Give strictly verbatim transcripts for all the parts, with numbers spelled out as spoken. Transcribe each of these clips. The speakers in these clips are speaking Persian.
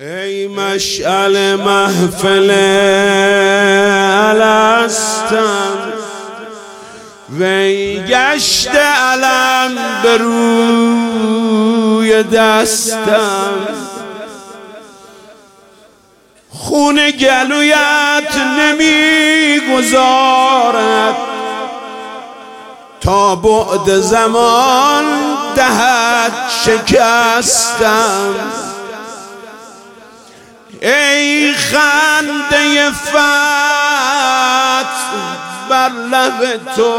ای مشعل محفل الستم وی گشت علم به روی دستم، خون گلویت نمی گذارد تا بعد زمان دهد شکستم. ای خنده فتح بر لب تو،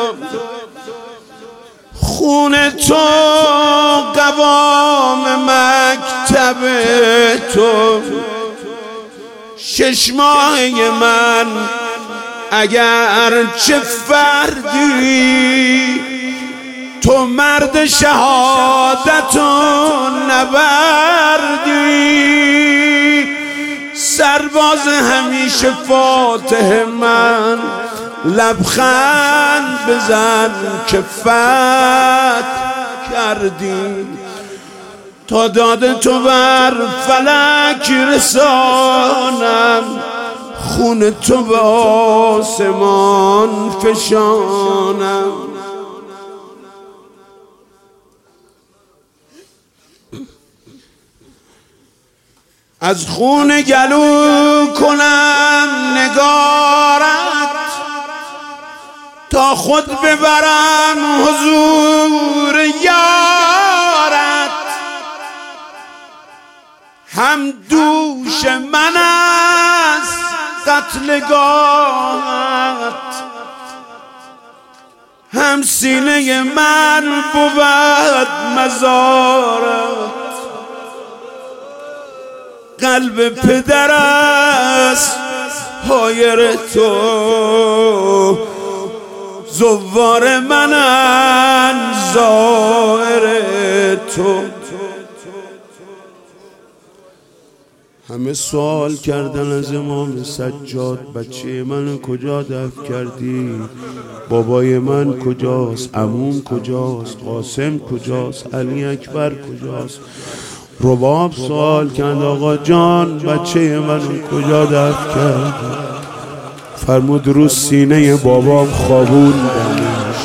خون تو قوام مکتب تو، شش ماهه من اگر چه فردی تو مرد شهادت و نبردی. سرباز همیشه فاتح من، لبخند بزن که فتح کردی. تا داد تو بر فلک رسانم، خون تو به آسمان فشانم. از خون گلو کنم نگارت تا خود ببرم حضور یارت. هم دوش من است قتلگاهت، هم سینه من بود مزارت. قلب پدر است حایر تو، زوار منن زائر تو. همه سوال کردن از امام سجاد بچه من کجا دفن کردی؟ بابای من کجاست؟ عموم کجاست؟ قاسم کجاست؟ علی اکبر کجاست؟ رباب سوال کرد آقا جان بچه من کجا دفن کرد؟ فرمود رو سینه بابام خوابون دنش.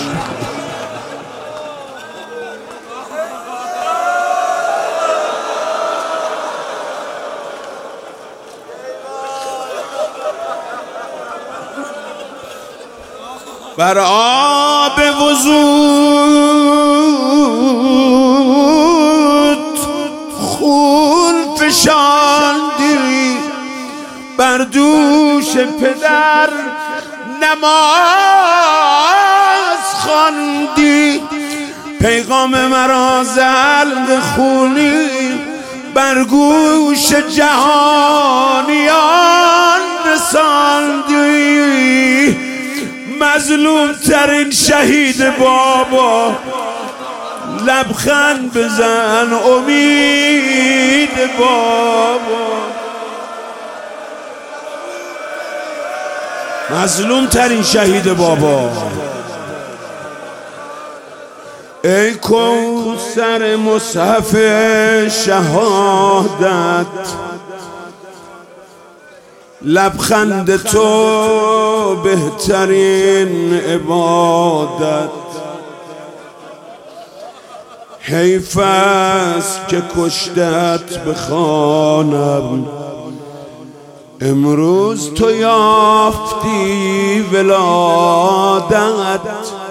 بر آب وضوء خون فشاندی، بر دوش پدر نماز خواندی. پیغام مرا زلق خونی بر گوش جهانیان رساندی. مظلوم ترین شهید بابا، لبخند بزن امید بابا. مظلوم ترین شهید بابا. ای کوثر مصحف شهادت، لبخند تو بهترین عبادت. حیف است که کشتت بخوانم، امروز تو یافتی ولادت.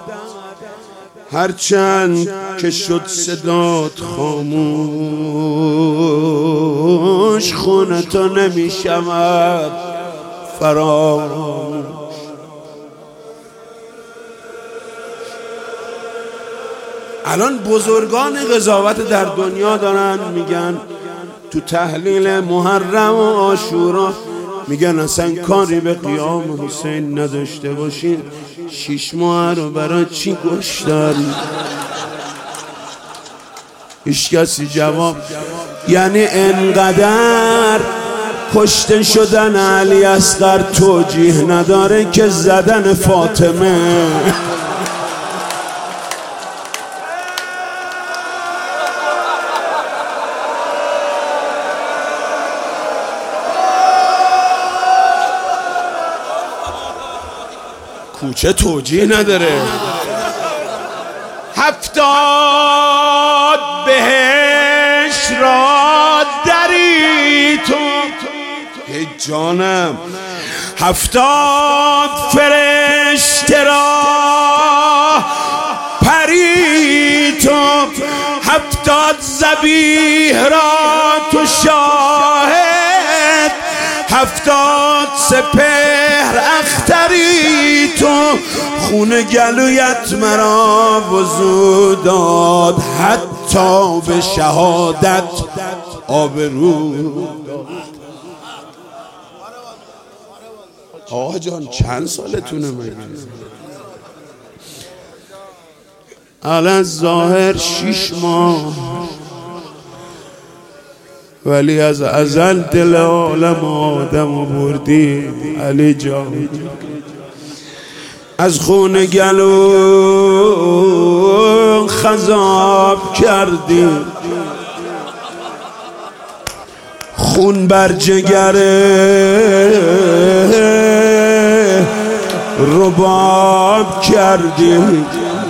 هرچند که شد صدات خاموش، خون تو نمی شود فراموش. الان بزرگان قضاوت در دنیا دارن میگن تو تحلیل محرم و عاشورا، میگن اصلا کاری به قیام حسین نداشته باشین، شیش ماه رو برای چی کشتن؟ هیچ کسی جواب. یعنی انقدر کشته شدن علی اصغر توجیه نداره که زدن فاطمه. کوچه توجیه نداره. هفتاد بهش را دری تو ای جانم، هفتاد فرشته را پری تو، هفتاد ذبیح را تو شاهد، هفتاد سپهر اختری تو، خون گلویت مرا وضو داد، حتی به شهادت آبرو. آقا جان چند سالتونه مگه؟ علی ظاهر شیش ماه، ولی از ازل دل عالم آدم بردی علی جان. از خون گلو خضاب کردی، خون بر جگر رباب کردی،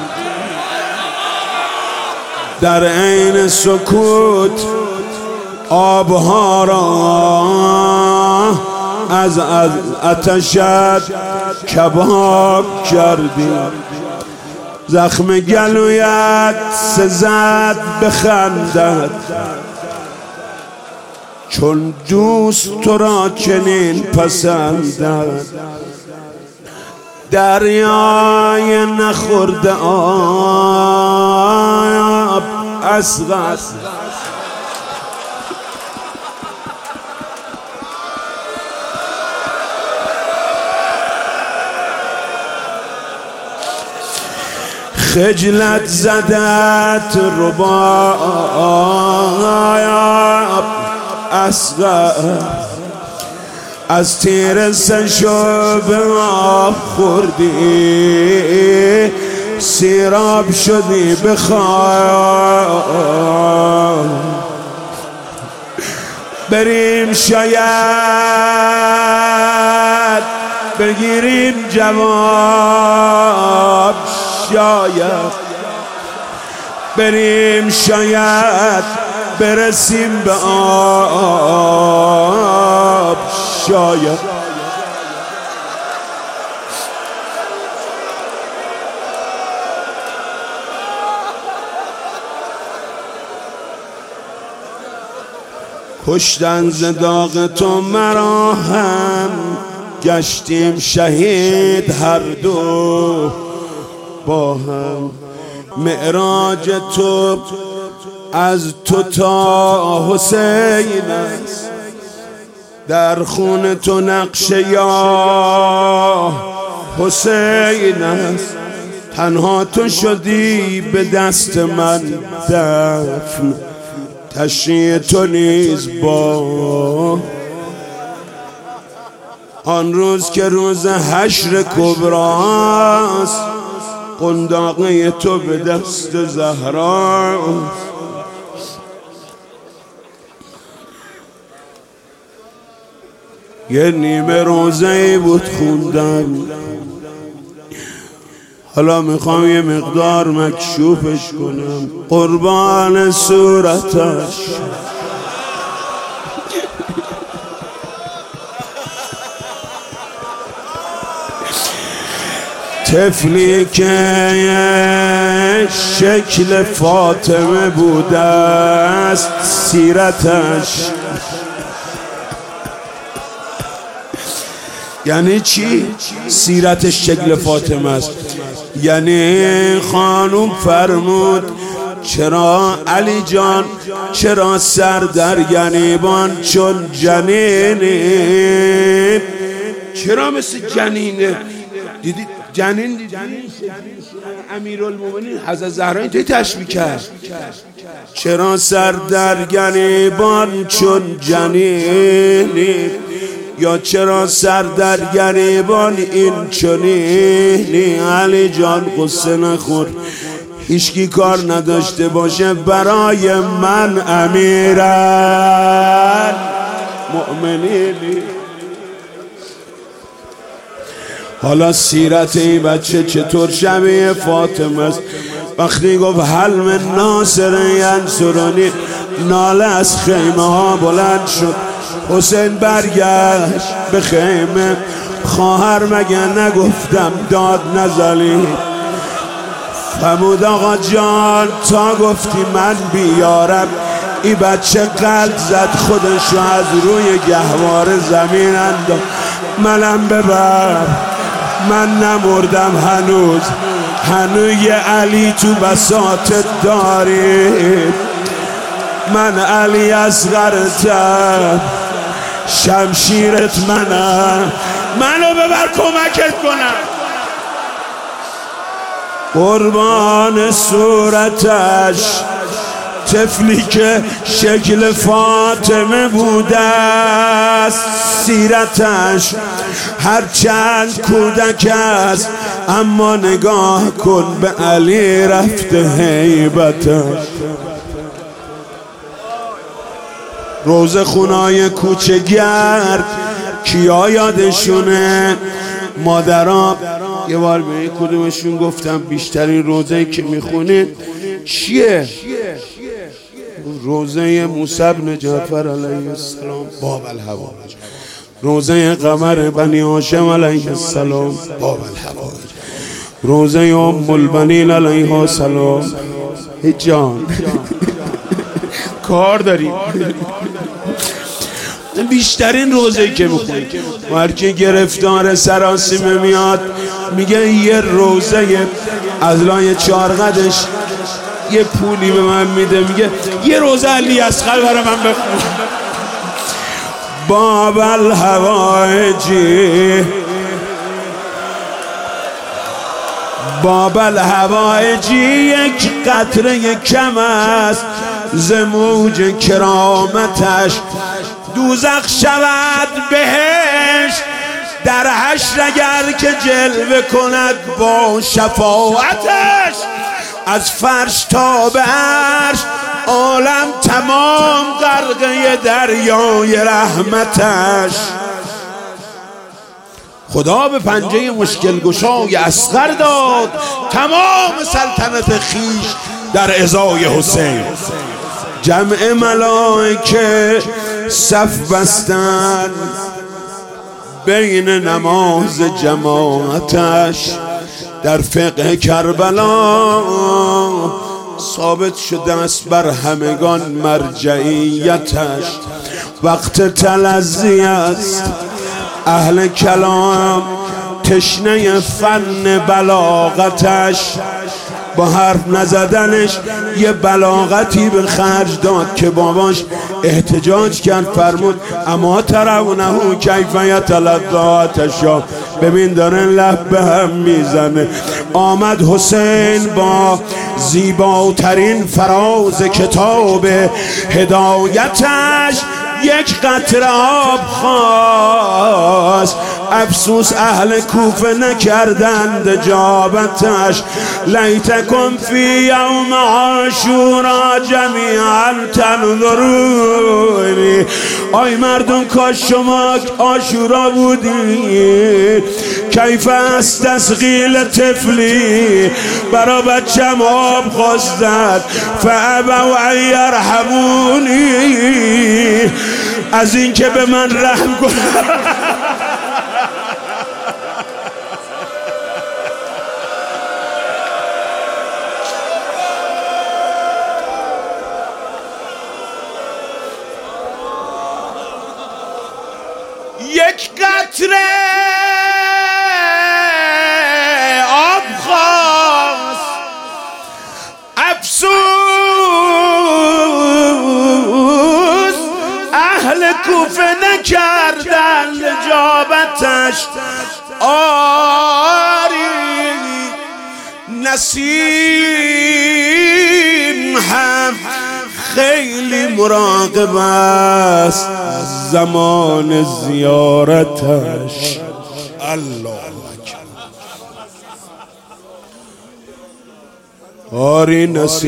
در عین سکوت آبها را از آتشت کباب کردی. زخم گلویت سزد بخندد، چون دوست تو را چنین پسندد. دریای نخورده آب اصغر، خجلت زدت رباب اصغر، از تیر سشو به آب خوردی، سیراب شدی بخواب. بریم شاید بگیریم جواب، شاید بریم شاید برسیم به آب، شاید کشتن ز داغ تو مرا هم، گشتیم شهید هر دو با هم. معراج تو از تو تا حسین است، در خون تو نقش یا حسین است. تنها تو شدی به دست من دفن، تشریع تو نیز با آن روز که روز حشر کبراست، قنداقه تو به دست زهراست. یه نیمه روزه بود خوندم، حالا میخوام یه مقدار مکشوفش کنم. قربان صورتش طفلی که شکل فاطمه بوده است سیرتش. یعنی چی؟ سیرتش شکل فاطمه است. یعنی خانوم فرمود چرا علی جان، چرا سر در گریبان چون جنینی؟ چرا مثل جنینه؟ دیدی جنین دیدی؟ امیرالمومنین حضرت زهرا اینطوری تشبیه کرد. چرا سر در گریبان چون جنینی، یا چرا سر در گریبان این چنینی؟ علی جان قصه نخور، هیچکی کار نداشته باشه برای من امیرالمؤمنینی. حالا سیرت این بچه چطور شبیه فاطمه است. وقتی گفت هل من ناصر ینصرنی، ناله از خیمه ها بلند شد. حسین برگشت به خیمه. خواهر مگه نگفتم داد نزلی؟ فرمود آقا جان تا گفتی من بیارم. این بچه قلب زد خودشو از روی گهواره زمین انداخت. منم ببر، من نمردم هنوز، هنوز یه علی تو بساطت داری. من علی اصغرتم، شمشیرت منم، منو ببر کمکت کنم. قربان صورتش طفلی که شکل فاطمه بوده است، سیرتش هرچند کودک است اما نگاه کن به علی رفته هیبتش. روزه خونای کوچه گرد کیا یادشونه؟ مادرها. یه بار به این کدومشون گفتم بیشترین روزه‌ای که میخونید چیه؟ روزه موسی بن جعفر علیه السلام باب الحوائج، روزه قمر بنی هاشم علیه السلام باب الحوائج، روزه ام البنین علیه السلام. جان کار داریم. بیشترین روزه‌ای که میخونی هر کی گرفتار سراسیمه میاد میگه یه روزه از لای چارقدش یه پولی به من میده، میگه یه روزه علی اصغر برای من بخون. باب الحوائجی، باب الحوائجی یک قطره کم است ز موج کرامتش. دوزخ شود بهشت در حشر اگر که جلوه کند با شفاعتش. از فرش تا به عرش عالم تمام غرقه دریای رحمتش. خدا به پنجه مشکل گشای اصغر داد تمام سلطنت خیش در ازای حسین. جمع ملائکه صف بستن بین نماز جماعتش. در فقه کربلا ثابت شده است بر همگان مرجعیتش. وقت تلذی است اهل کلام تشنه فن بلاغتش. با حرف نزدنش یه بلاغتی به خرج داد که باباش احتجاج کرد. فرمود اما ترونه کیف یتلذاتشا، ببین داره لب به هم میزنه. آمد حسین با زیباترین فراز کتاب هدایتش. یک قطره آب خواست، افسوس اهل کوفه نکردند اجابتش. لیتکم فی یوم عاشورا جمیعا تنظرونی. آی مردم کاش شما عاشورا بودی. کیف استسقیل طفلی، برا بچم آب خواستند فابوا ان یرحمونی. از این که به من رحم کنند یک قطره آب خواست، افسوس اهل کوفه نکردند اجابتش. آری نسیم هم خیلی مراقب است زمان زیارتش. الله آری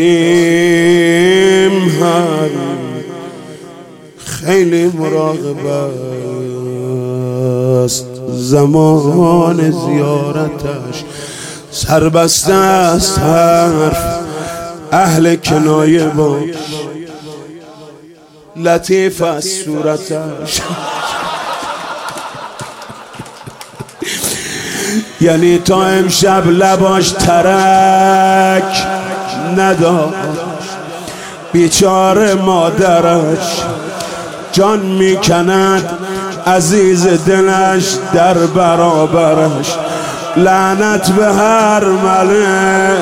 نسیم هم خیلی مراقب است است زمان زیارتش، سربسته است حرف اهل کنایه باش، لطیف از صورتش. یعنی تا امشب لباش ترک نداشت، بیچاره مادرش جان میکند عزیز دلش در برابرش. لعنت به هر مله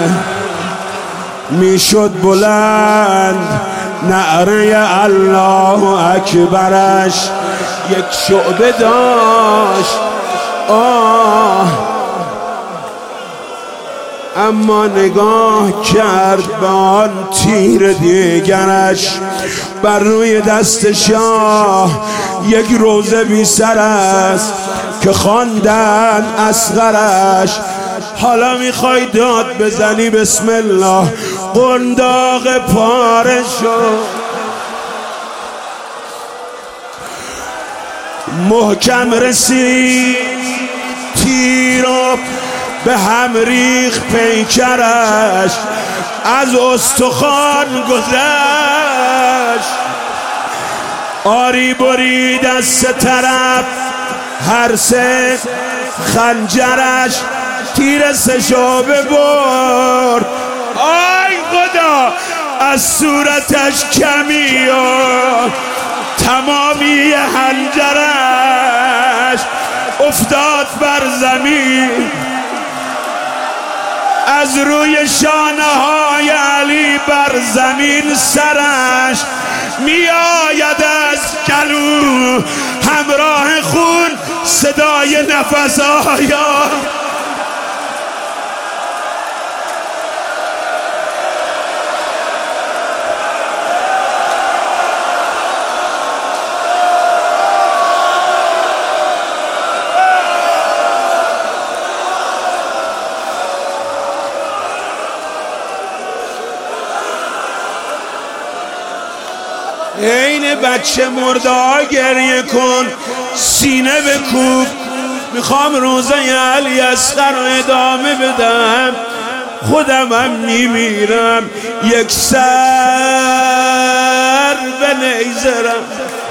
میشد بلند نعره الله اکبرش. یک شعبه داشت آه، اما نگاه کرد به آن تیر دیگرش. بر روی دست شاه یک روزه بی سر است که خواندن اصغرش. حالا میخوای داد بزنی بسم الله، قنداق پاره شد، محکم رسید تیرو به هم ریخ پیکرش، از استخوان گذشت آری برید از سه طرف هر سه خنجرش. تیر سه شعبه برد آی خدا از صورتش کمی و تمامی حنجرش. افتاد بر زمین از روی شانه های علی بر زمین سرش می آید از گلو همراه خون صدای نفس آیا. این بچه مرده ها گریه کن، سینه بکوب، میخوام روزه علی اصغر رو ادامه بدم، خودم هم میمیرم. یک سر به نیزرم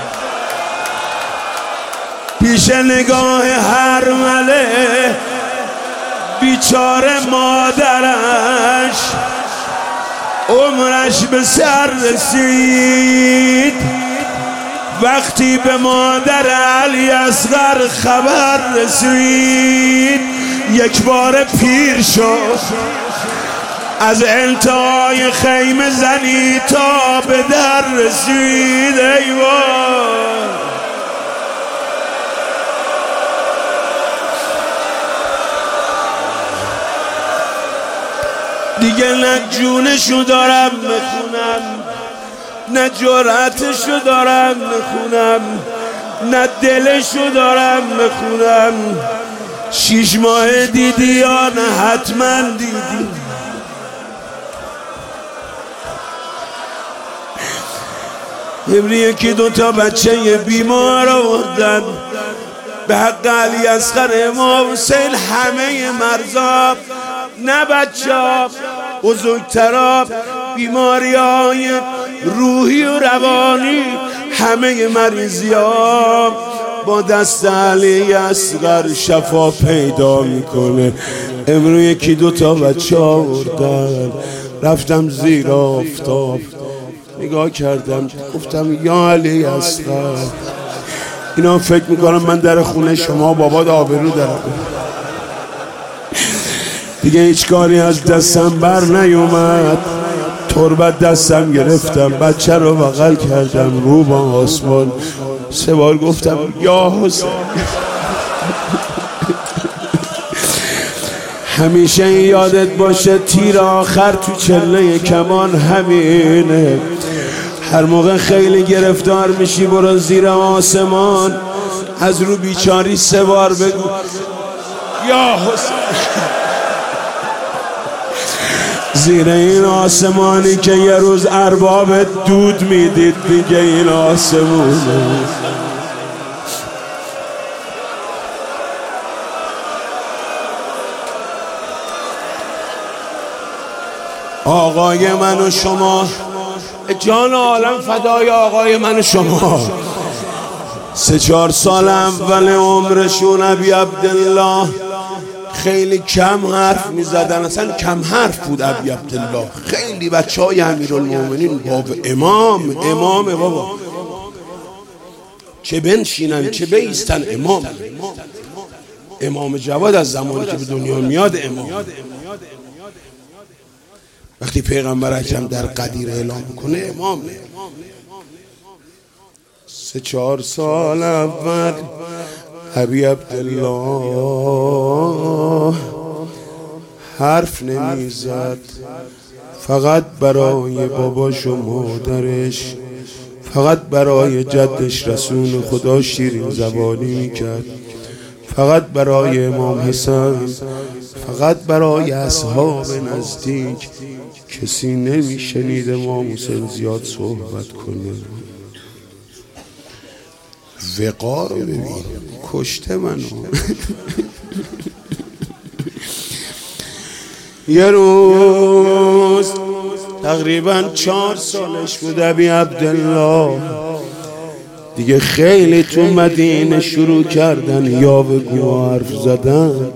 پیش نگاه هر مله، بیچاره مادرش عمرش به سر رسید. وقتی به مادر علی اصغر خبر رسید یک بار پیر شد، از انتهای خیمه زنی تا به در رسید. ای وای دیگه نه جونشو دارم بخونم، نه جرأتشو دارم بخونم، نه دلشو دارم بخونم. شیش ماه دیدی یا نه حتما دیدی. امری یکی دوتا بچه بیمار آوردن به حق علی اصغر امام حسین، همه مرزا نه بچه ها بزرگترا بیماری های روحی و روانی، همه مریضی ها با دست علی اصغر شفا پیدا میکنه. امروز یکی دوتا بچه آوردن، رفتم زیر آفتاب نگاه کردم گفتم یا علی اصغر، اینا فکر میکنم من در خونه شما بابا آبرو دارم. دیگه هیچ کاری از دستم بر نیومد، تربت دستم گرفتم، بچه رو بغل کردم، رو با آسمان سه بار گفتم یا حسین. همیشه یادت باشه تیر آخر تو چله کمان همینه. هر موقع خیلی گرفتار میشی برو زیر آسمان، از رو بیچاری سه بار بگو یا حسین. زیر این آسمانی که یه روز ارباب دود میدید دیگه این آسمونه. آقای من و شما، جان عالم فدای آقای من و شما. سه چهار سال اول عمرشون ابی عبدالله خیلی کم حرف می زدن، اصلا کم حرف بود ابی عبدالله. خیلی بچه های امیرالمومنین باب امام امام بابا، چه بنشینن چه بیستن امام. امام جواد از زمانی که به دنیا میاد امام. وقتی پیغمبر اکرم در قدیر اعلام کنه امام نه. سه چهار سال اول ابی عبدالله حرف نمیزد، فقط برای باباش و مادرش، فقط برای جدش رسول خدا شیرین زبانی میکرد، فقط برای امام حسن، فقط برای اصحاب نزدیک. کسی نمیشنید امام حسین زیاد صحبت کنه. وقار رو ببین، کشته منو. یه روز تقریبا چهار سالش بود ابی عبدالله، دیگه خیلی تو مدینه شروع کردن یا بگو حرف زدن.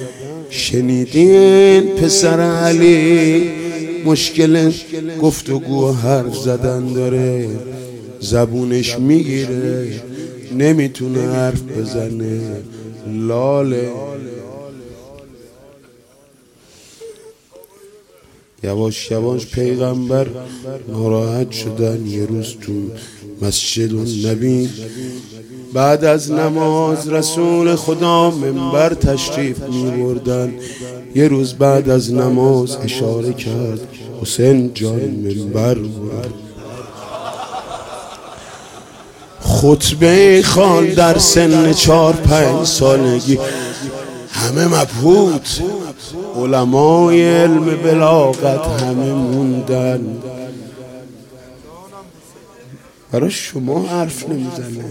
شنیدین پسر علی مشکل گفتگو حرف زدن داره، زبونش میگیره نمیتونه حرف بزنه، لاله. یواش یواش پیغمبر ناراحت شدن. یه روز تو مسجد النبی بعد از نماز رسول خدا منبر تشریف می بردن. یه روز بعد از نماز اشاره کرد حسین جان منبر برد. خطبه خان در سن چار پنج سالگی، همه مبهوت، علمای علم بلاغت همه موندن. برای شما حرف نمیزنه،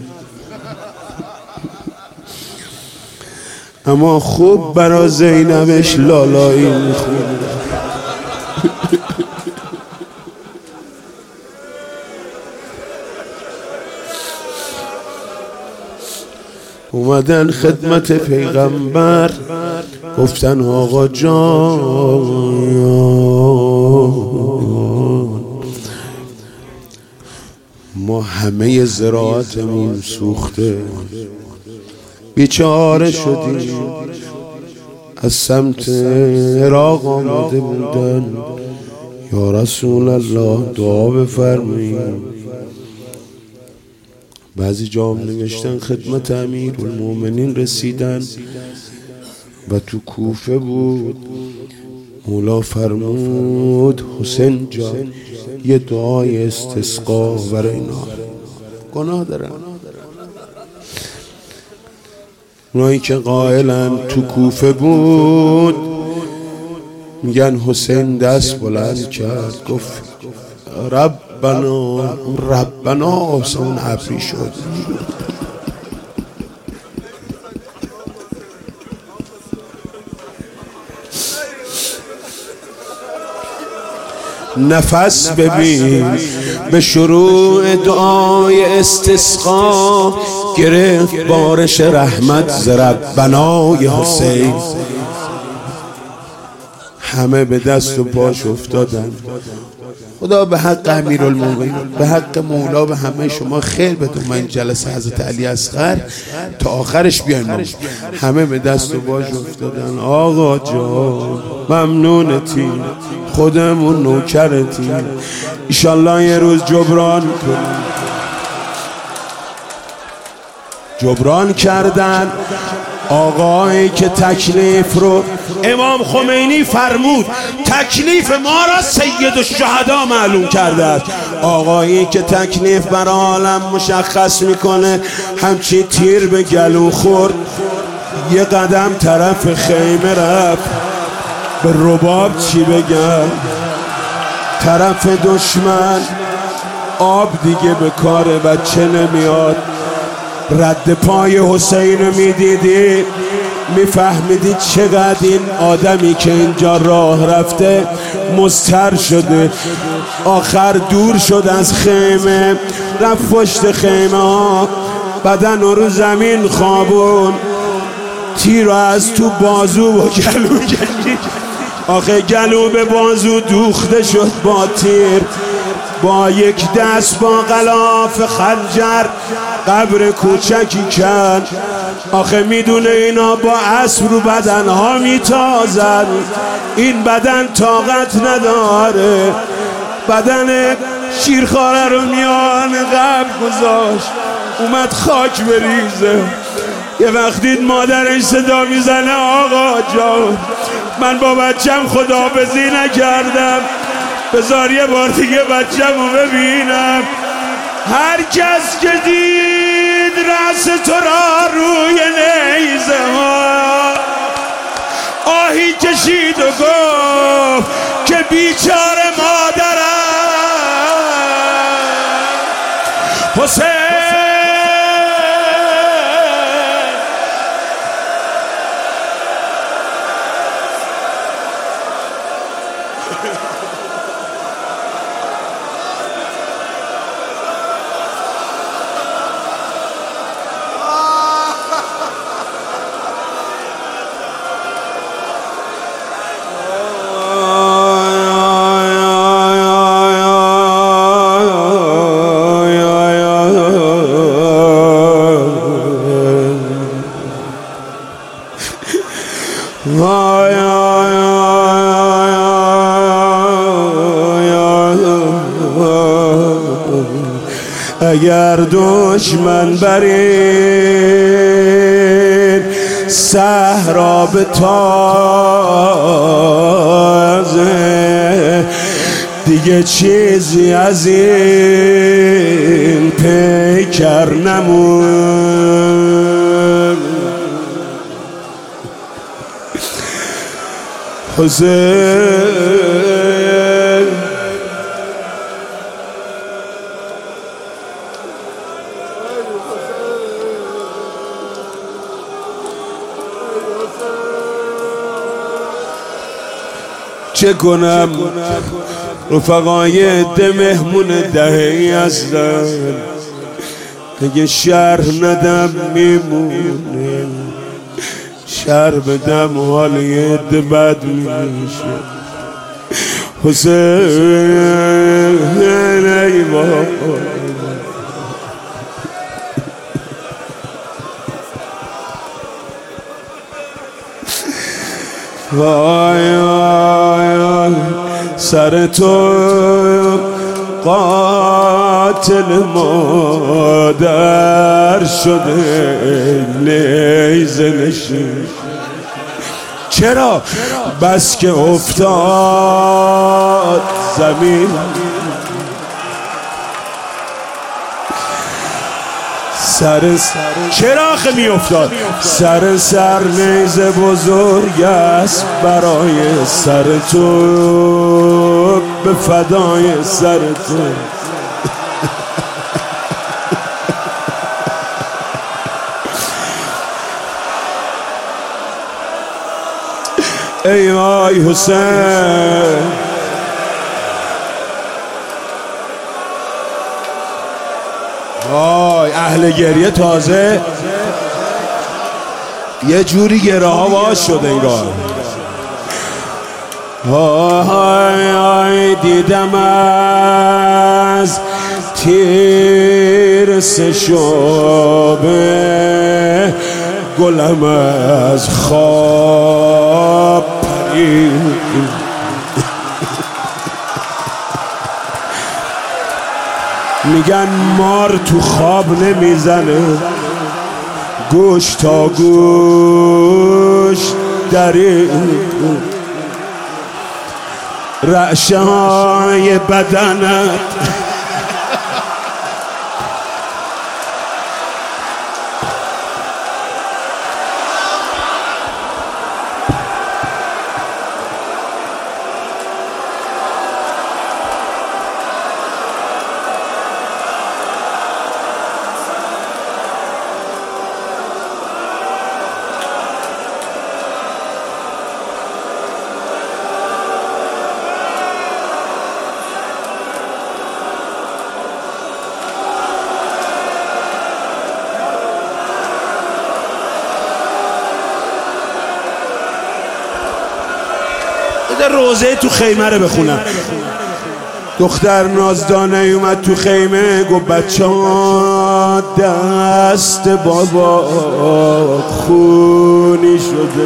اما خوب برای زینبش لالایی میخونه. اومدن خدمت پیغمبر، گفتن آقا جان ما همه زراعتمون سوخته، بیچاره شدیم. از سمت عراق آمده بودن، یا رسول الله دعا بفرمایید. بعضی جام نوشتن خدمت امیرالمومنین رسیدن و تو کوفه بود. مولا فرمود حسین جان یه دعای استسقا برای اینا. گناه دارن اونایی که قائلن. تو کوفه بود، میگن حسین دست بلند کرد گفت ربنا ربنا آسان ابری شد. نفس ببین به شروع دعای استسقا، گرفت بارش رحمت ز ربنای حسین. همه به دست و پاش افتادن. خدا به حق امیرالمومنین، به حق مولا، به همه شما خیر بده. من جلسه حضرت علی اصغر تا آخرش بیایم. همه به دست و پاش افتادن. آقا جان ممنونتی، خودمون نوکرتی، ایشالله یه روز جبران کنیم. جبران کردن. آقایی که تکلیف رو امام خمینی فرمود تکلیف ما را سید الشهدا معلوم کرده است. آقایی که تکلیف بر عالم مشخص میکنه همچی تیر به گلو خورد، یه قدم طرف خیمه رفت. به رباب چی بگم؟ طرف دشمن آب دیگه به کار بچه نمیاد. رد پای حسین میدیدی میفهمیدید چقدر این آدمی که اینجا راه رفته مضطر شده. آخر دور شد از خیمه، رفت پشت خیمه ها، بدن رو زمین خوابون، تیر رو از تو بازو و گلو کشید. آخه گلو به بازو دوخته شد با تیر، با یک دست با غلاف خنجر قبر کوچکی کن. آخه میدونه اینا با اسب رو بدنها میتازن، این بدن طاقت نداره. بدن شیرخواره رو میان قبر گذاشت، اومد خاک بریزه. یه وقتی مادرش صدا میزنه آقا جان من با بچم خداحافظی نکردم، بذار یه بار دیگه بچم رو ببینم. هر کس که دید رأس تو را روی نیزه ها آهی کشید و گفت که بیچاره مادرم حسین. اگر دشمن برین صحرا به تازه دیگه چیزی از این پیکر نمون. حسین چه کنم رفقای ده مهمون دهی هستن، اگه شرح ندم میمونه، شرح بدم حال یه ده بد میشه. حسین ای بابا وای وای سر تو قاتل مادر شده نیزه نشین. چرا؟ بس که افتاد زمین سر چرا آخه می افتاد؟ سر سر نیزه بزرگ است برای سر تو، به فدای سر تو. ای وای حسین وای اهل گریه تازه یه جوری گره ها واش شده انگار. وای وای دیدم از تیر سه شعبه گلم از خواب پرید. میگن مار تو خواب نمیزنه، گوش تا گوش درید. رعشه های بدنت روزه تو خیمه رو بخونم. دختر نازدانه اومد تو خیمه گفت بچه ها دست بابا خونی شده.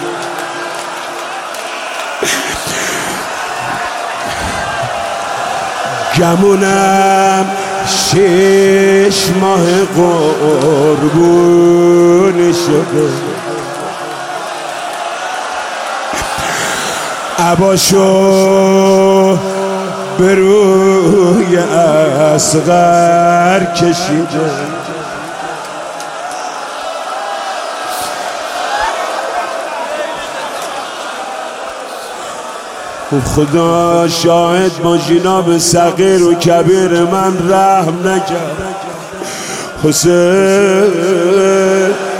گمونم شش ماه قربونی شده. عباشو به روی اصغر کشیده. خدا شاهد ماجینا به صغیر و کبیر من رحم نکرد. حسین